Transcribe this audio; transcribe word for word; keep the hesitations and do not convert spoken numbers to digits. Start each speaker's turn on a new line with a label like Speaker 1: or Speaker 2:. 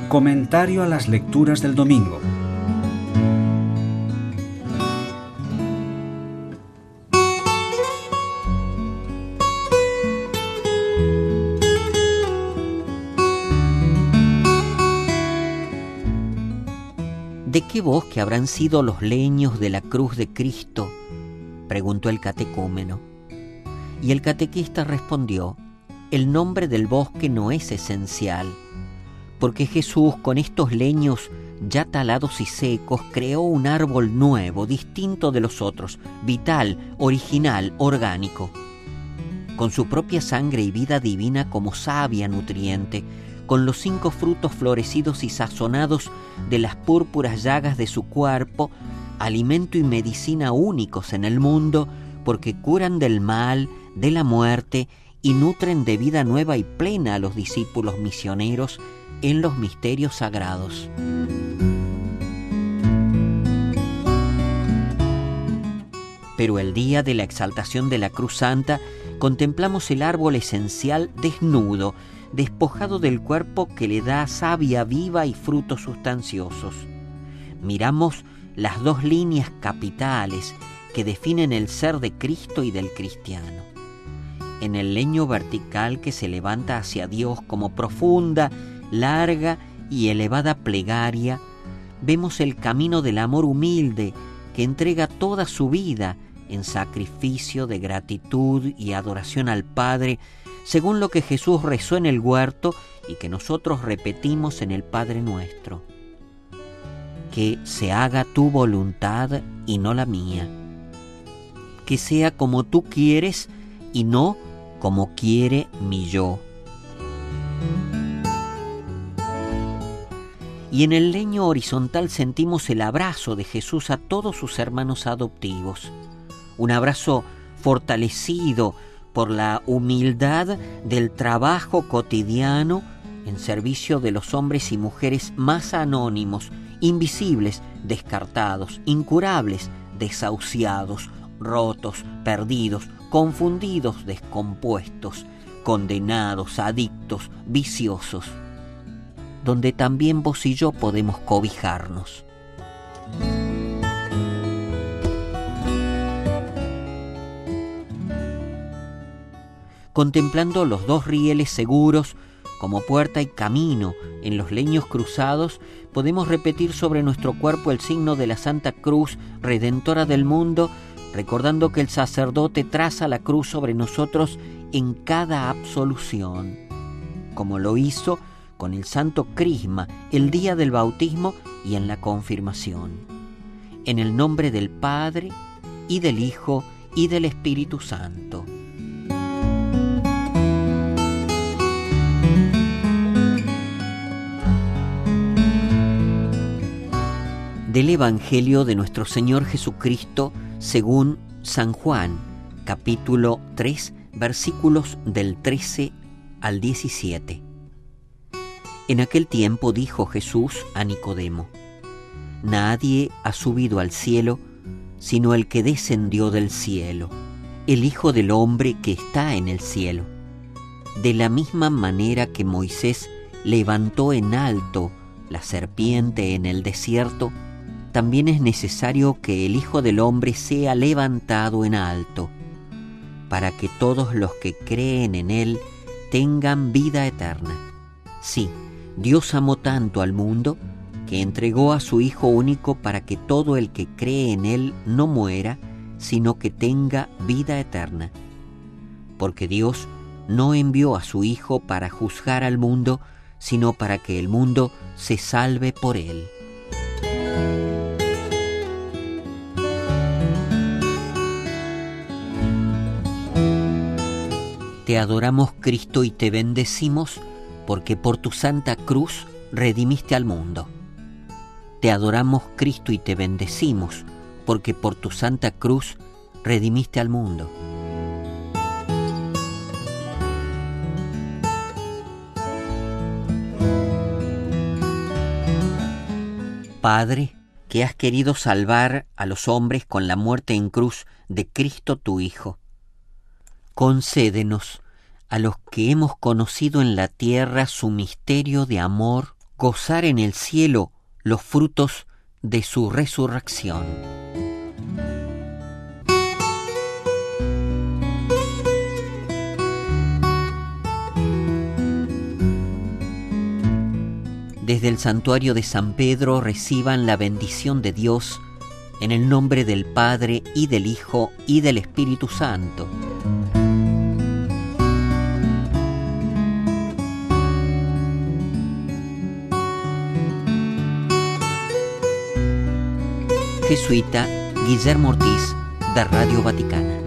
Speaker 1: Comentario a las lecturas del domingo.
Speaker 2: ¿De qué bosque habrán sido los leños de la cruz de Cristo?, preguntó el catecúmeno. Y el catequista respondió: el nombre del bosque no es esencial, porque Jesús, con estos leños ya talados y secos, creó un árbol nuevo, distinto de los otros, vital, original, orgánico. Con su propia sangre y vida divina como savia nutriente, con los cinco frutos florecidos y sazonados de las púrpuras llagas de su cuerpo, alimento y medicina únicos en el mundo, porque curan del mal, de la muerte, y nutren de vida nueva y plena a los discípulos misioneros en los misterios sagrados. Pero el día de la exaltación de la Cruz Santa contemplamos el árbol esencial desnudo, despojado del cuerpo que le da savia viva y frutos sustanciosos. Miramos las dos líneas capitales que definen el ser de Cristo y del cristiano. En el leño vertical que se levanta hacia Dios como profunda, larga y elevada plegaria, vemos el camino del amor humilde que entrega toda su vida en sacrificio de gratitud y adoración al Padre, según lo que Jesús rezó en el huerto y que nosotros repetimos en el Padre Nuestro. Que se haga tu voluntad y no la mía. Que sea como tú quieres y no como quiere mi yo. Y en el leño horizontal sentimos el abrazo de Jesús a todos sus hermanos adoptivos. Un abrazo fortalecido por la humildad del trabajo cotidiano en servicio de los hombres y mujeres más anónimos, invisibles, descartados, incurables, desahuciados, rotos, perdidos, confundidos, descompuestos, condenados, adictos, viciosos, donde también vos y yo podemos cobijarnos. Contemplando los dos rieles seguros como puerta y camino en los leños cruzados, podemos repetir sobre nuestro cuerpo el signo de la Santa Cruz, redentora del mundo, recordando que el sacerdote traza la cruz sobre nosotros en cada absolución, como lo hizo con el Santo Crisma el día del bautismo y en la confirmación. En el nombre del Padre, y del Hijo, y del Espíritu Santo. Del Evangelio de nuestro Señor Jesucristo según San Juan, capítulo tres, versículos del trece al diecisiete. En aquel tiempo dijo Jesús a Nicodemo: nadie ha subido al cielo sino el que descendió del cielo, el Hijo del Hombre que está en el cielo. De la misma manera que Moisés levantó en alto la serpiente en el desierto, también es necesario que el Hijo del Hombre sea levantado en alto, para que todos los que creen en Él tengan vida eterna. Sí, Dios amó tanto al mundo que entregó a su Hijo único para que todo el que cree en Él no muera, sino que tenga vida eterna. Porque Dios no envió a su Hijo para juzgar al mundo, sino para que el mundo se salve por Él. Te adoramos, Cristo, y te bendecimos, porque por tu santa cruz redimiste al mundo. Te adoramos, Cristo, y te bendecimos, porque por tu santa cruz redimiste al mundo. Padre, que has querido salvar a los hombres con la muerte en cruz de Cristo tu Hijo, concédenos a los que hemos conocido en la tierra su misterio de amor, gozar en el cielo los frutos de su resurrección. Desde el santuario de San Pedro reciban la bendición de Dios en el nombre del Padre y del Hijo y del Espíritu Santo. Jesuita Guillermo Ortiz, de Radio Vaticana.